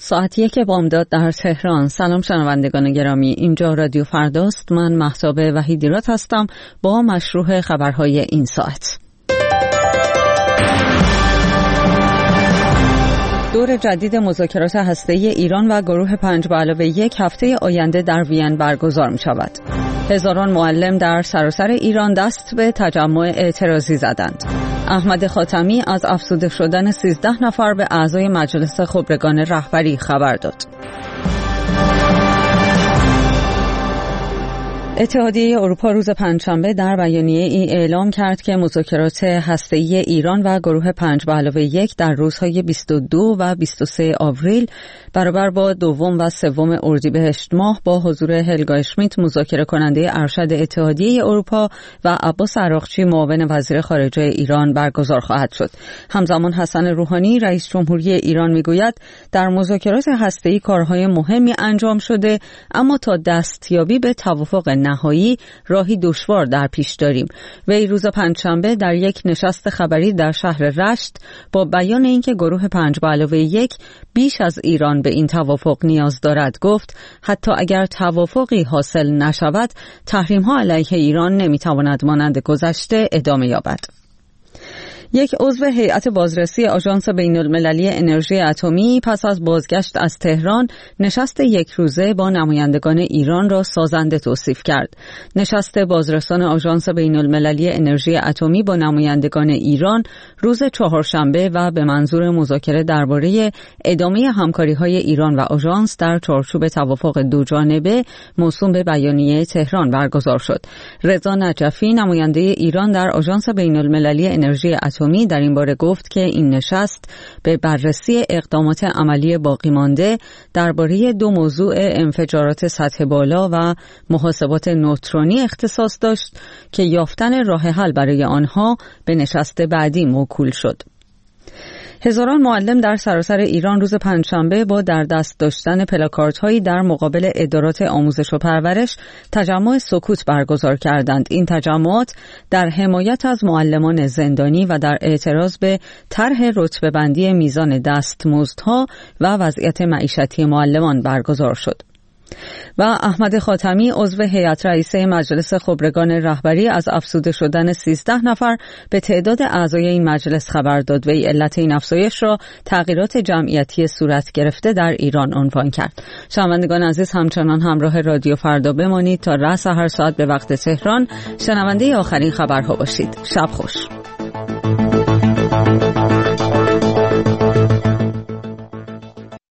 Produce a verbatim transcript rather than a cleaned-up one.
ساعت یک بامداد در تهران. سلام شنوندگان گرامی، اینجا رادیو فرداست. من مهتاب وحیدیرات هستم با مشروع خبرهای این ساعت. دور جدید مذاکرات هسته‌ای ایران و گروه پنج به علاوه یک هفته آینده در وین برگزار می شود. هزاران معلم در سراسر ایران دست به تجمع اعتراضی زدند. احمد خاتمی از افسوده شدن سیزده نفر به اعضای مجلس خبرگان رهبری خبر داد. اتحادیه اروپا روز پنجشنبه در بیانیه ای اعلام کرد که مذاکرات هسته‌ای ایران و گروه پنج به علاوه یک در روزهای بیست و دو و بیست و سه آوریل برابر با دوم و سوم اردیبهشت ماه با حضور هلگا اشمیت مذاکره کننده ارشد اتحادیه اروپا و عباس عراقچی معاون وزیر خارجه ایران برگزار خواهد شد. همزمان حسن روحانی رئیس جمهوری ایران میگوید در مذاکرات هسته‌ای کارهای مهمی انجام شده، اما تا دستیابی به توافق نهایی راهی دشوار در پیش داریم. وی روز پنجشنبه در یک نشست خبری در شهر رشت با بیان اینکه گروه پنج به علاوه یک بیش از ایران به این توافق نیاز دارد گفت حتی اگر توافقی حاصل نشود تحریم‌ها علیه ایران نمیتواند مانند گذشته ادامه یابد. یک عضو هیئت بازرسی آژانس بین‌المللی انرژی اتمی پس از بازگشت از تهران نشست یک روزه با نمایندگان ایران را سازنده توصیف کرد. نشست بازرسان آژانس بین‌المللی انرژی اتمی با نمایندگان ایران روز چهارشنبه و به منظور مذاکره درباره ادامه همکاری‌های ایران و آژانس در چارچوب توافق دوجانبه موسوم به بیانیه تهران برگزار شد. رضا نجفی نماینده ایران در آژانس بین‌المللی انرژی اتمی در این باره گفت که این نشست به بررسی اقدامات عملی باقی مانده درباره دو موضوع انفجارات سطح بالا و محاسبات نوترونی اختصاص داشت که یافتن راه حل برای آنها به نشست بعدی موکول شد. هزاران معلم در سراسر ایران روز پنجشنبه با در دست داشتن پلاکاردهایی در مقابل ادارات آموزش و پرورش تجمع سکوت برگزار کردند. این تجمعات در حمایت از معلمان زندانی و در اعتراض به طرح رتبه‌بندی میزان دستمزدها و وضعیت معیشتی معلمان برگزار شد. و احمد خاتمی عضو هیئت رئیسه مجلس خبرگان رهبری از افزوده شدن سیزده نفر به تعداد اعضای این مجلس خبر داد. وی علت این افزایش را تغییرات جمعیتی صورت گرفته در ایران عنوان کرد. شنوندگان عزیز، همچنان همراه رادیو فردا بمانید تا رأس هر ساعت به وقت تهران شنونده آخرین خبرها باشید. شب خوش.